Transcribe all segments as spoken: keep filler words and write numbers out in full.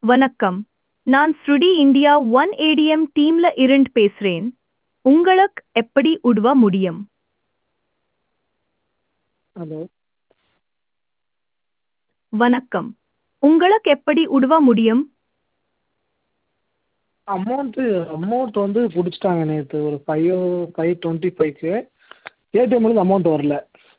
வணக்கம். நான் ஸ்ருடி India one ATM டீம்ல இருந்து பேசுறேன். உங்களுக்கு எப்படி உதவ முடியும்? ஹலோ. வணக்கம். உங்களுக்கு எப்படி உதவ முடியும்? அமௌண்ட்டு அமௌண்ட் வந்து பிடிச்சிட்டாங்க நேற்று ஒரு ஃபைவ் ஃபைவ் டுவெண்ட்டி ஃபைவ்க்கு ஏடிஎம்லேருந்து அமௌண்ட் வரல.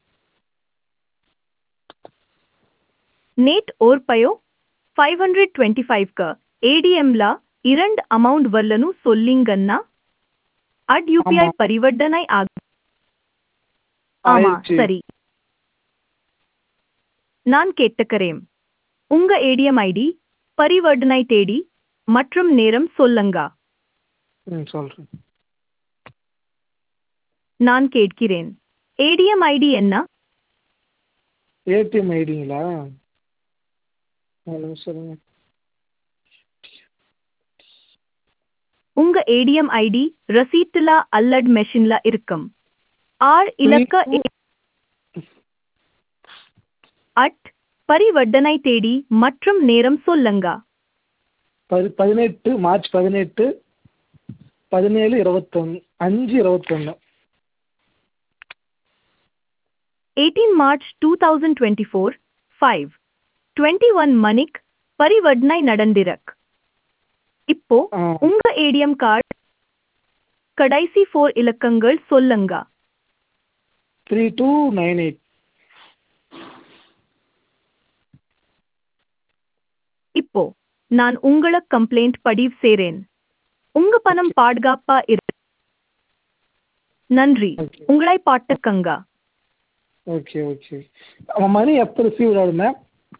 நேட் ஓர் பயோ ஃபைவ் ஹண்ட்ரட் டுவெண்ட்டி ஃபைவ்க்கு ஏடிஎம்ல இரண்டு அமௌண்ட் வரலன்னு சொல்லிங்கன்னா அட் யூபிஐ ஆமாம், பரிவர்த்தனை ஆகும். ஆமா, ஆயிடுச்சு. சரி. நான் கேட்டுக்கிறேன். உங்க ஏடிஎம் ஐடி, பரிவர்த்தனை தேதி மற்றும் நேரம் சொல்லுங்க. ம் சொல்கிறேன். நான் கேட்கிறேன். ஏடிஎம் ஐடி என்ன? ஏடிஎம் ஐடிங்களா? ஒரு நிமிஷம் இருங்க. உங்க ஏடிஎம் ஐடி ரசீட்டுல அல்லது மெஷின்ல இருக்கும். ஆர் த்ரீ இலக்க டூ எ- அட் பரிவர்த்தனை தேதி மற்றும் நேரம் சொல்லுங்க. பதி பதினெட்டு மார்ச் பதினெட்டு பதினேழு இருபத்தொன்று அஞ்சு இருபத்தொன்று. Eighteen March two thousand twenty four five twenty one மணிக்கு பரிவர்த்தனை நடந்திருக்கு. இப்போ ஆ உங்க ஏடிஎம் கார்டு கடைசி ஃபோர் இலக்கங்கள் சொல்லுங்க. Three two nine eight. இப்போ நான் உங்களுக்கு கம்ப்ளைண்ட் பதிவு செய்றேன். உங்க பணம் ஓகே பாதுகாப்பா இரு. நன்றி. ஓகே உங்களை பாட்டுக்கங்க. ஓகே ஓகே அவன் மணி எப்போ ரிசீவ் ஆகுது மேம்?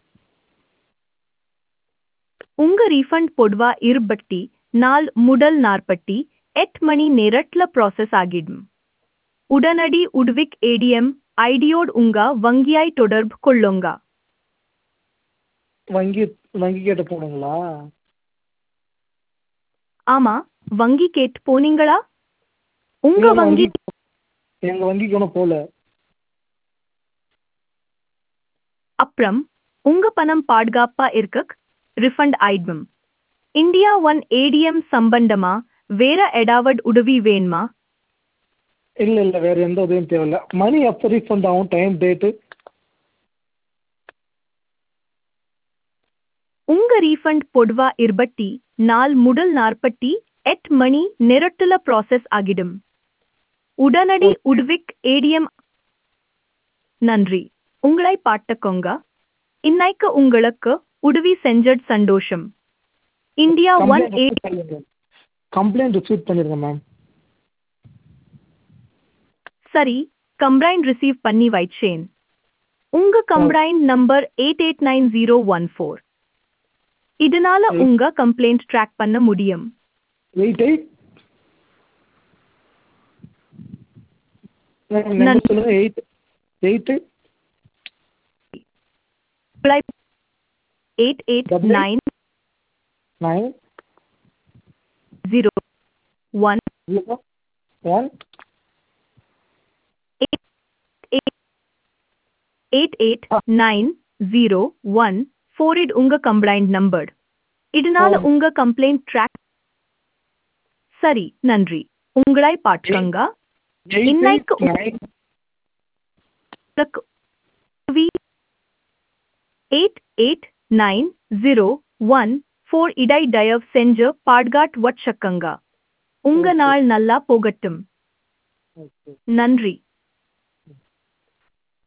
உங்க ரீஃபண்ட் பொதுவா இருபத்தி நாலு முதல் நாற்பத்தி எட்டு மணி நேரத்துல ப்ராசஸ் ஆகிடும். உடனடி உதவிக்கு ஏடிஎம் ஐடியோடு உங்க வங்கியை தொடர்பு கொள்ளுங்க. வங்கி வங்கி கேட்ட போகணுங்களா? ஆமா, வங்கி கேட்டு போனீங்களா? உங்க இல்லை ஒன்றும் வங்கி வங்கி எங்கள் வங்கிக்கு ஒன்றும் போகல. அப்புறம் உங்க பணம் பாதுகாப்பா இருக்க ரிஃபண்ட் ஆயிடும். இந்தியா ஒன் ஏடிஎம் சம்பந்தமா வேற ஏதாவது உதவி வேணுமா? இல்லை இல்லை வேறு எந்த உதவியும் தேவையில்ல. மணி எப்போ ரீஃபண்ட் ஆகும்? Time date? உங்க ரீஃபண்ட் பொதுவா இருபத்தி நாலு முதல் நாற்பத்தி எட்டு மணி நேரத்துல ப்ராசஸ் ஆகிடும். உடனடி ஓகே உதவிக்கு ஏடிஎம். நன்றி. உங்களை பாட்டுக்கோங்க. இன்னைக்கு உங்களுக்கு உதவி செஞ்சது சந்தோஷம். India one complaint a receive பண்ணிடுங்க. கம்ப்ளைண்ட் ரிசீவ் பண்ணிடுங்க மேம். சரி, கம்ப்ளைண்ட் ரிசீவ் பண்ணி வைச்சேன். உங்க oh complaint number eight eight nine zero one four. இதனால எயிட் உங்க கம்ப்ளைண்ட் ட்ராக் பண்ண முடியும். எயிட் எயிட் நம்பர் நன்றி. சொல்லுங்கள். Eight eight eight eight double eight nine nine zero one zero one eight eight nine zero one four இது உங்க கம்ப்ளைண்ட் நம்பர். இதனால ஃபோர் உங்க கம்ப்ளைண்ட் ட்ராக். சரி, நன்றி. உங்களை எயிட் பாட்டுக்கங்க. எயிட் இன்னைக்கு எயிட் நைன் உங்களுக்கு உதவி eight eight nine zero one four இடை தயவு செஞ்சு பாட்காட் வச்சுக்கங்க. உங்க ஓகே நாள் நல்லா போகட்டும். ஓகே நன்றி.